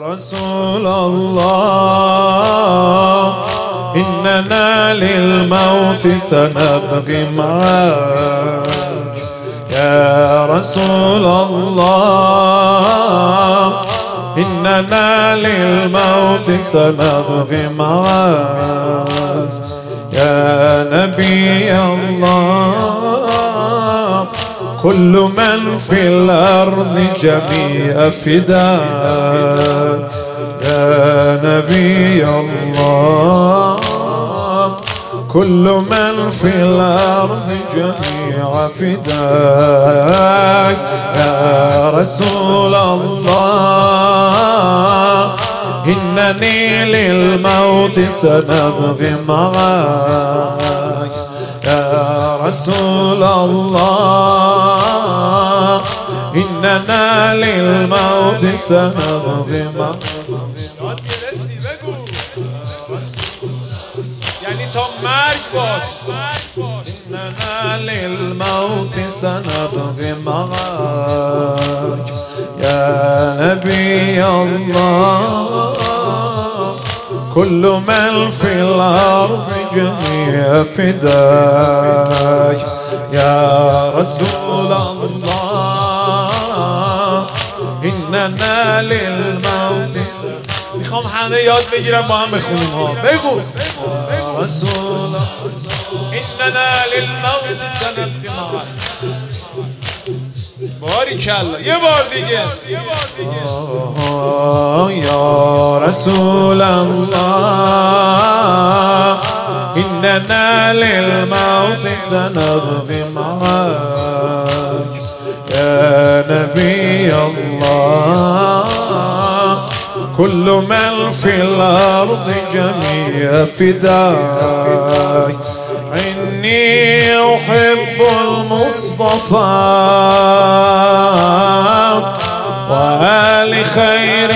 رسول الله إننا للموت سنبقي معك يا رسول الله إننا للموت سنبقي معك يا نبي الله كل من في الأرض جميع فداك يا نبي الله كل من في الأرض جميع فداك يا رسول الله إنني للموت سنبقي معك يا رسول الله إننا للموت سنبقي معك. یعنی تا مرگ باز. إننا للموت سنبقي معك يا نبي الله كل من في الأرض جميع فداك يا رسول الله إننا للموت. میخوام همه یاد بگیرم با هم بخونیم ها. بگو رسول الله إننا للموت سنبقي معك. باریکلا یه بار دیگه. يا رسول الله إننا للموت سنبقي معك يا نبي الله كل من في الأرض جميع فداك إني أحب المصطفى وآل خير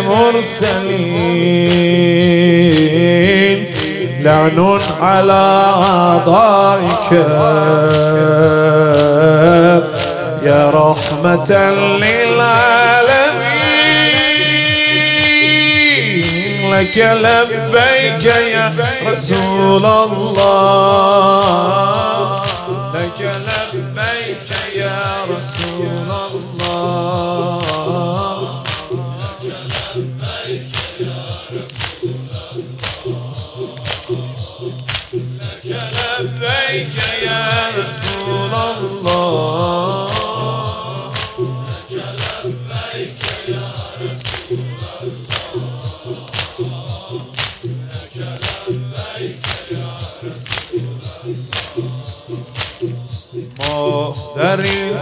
المرسلين لعن على أعضائك يا رحمة للعالمين لك لبيك يا رسول الله لك لبيك يا رسول الله لبيك يا رسول الله لبيك يا رسول ما در این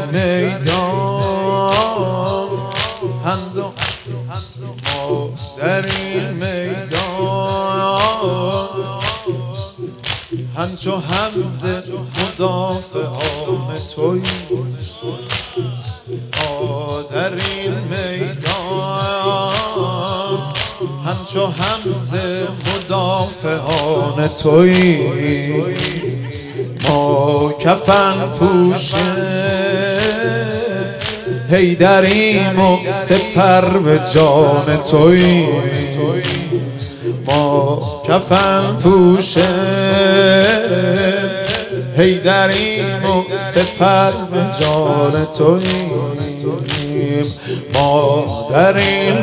میدان ما در این میدان همچو حمزه مدافعان تویی ما در این میدان همچو حمزه مدافعان تویی ما کفن پوشه حیدریم و سپر به جان تویی ما کفن پوشه حیدریم و سپر به جان توییم ما در این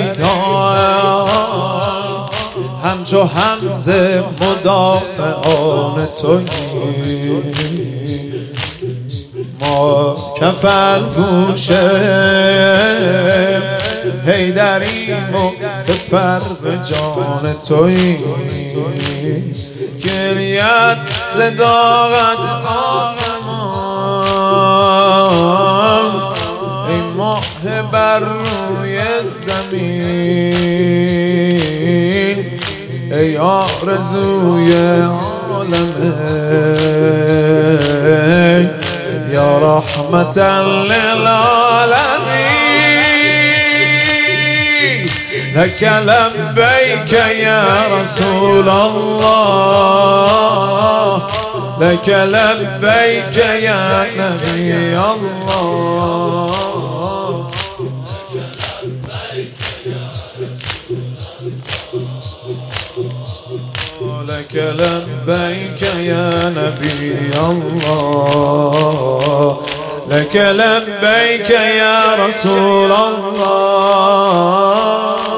میدان همچو حمزه مدافعان توییم ما کفن پوشه حیدریم و سپر به جان توییم گریت زداغت آسمان ای ماه بر روی زمین ای آرزوی عالمین یا رحمتا للعالمین لك لبيك يا رسول الله لك لبيك يا نبي الله لك لبيك يا نبي الله، لك لبيك يا رسول الله.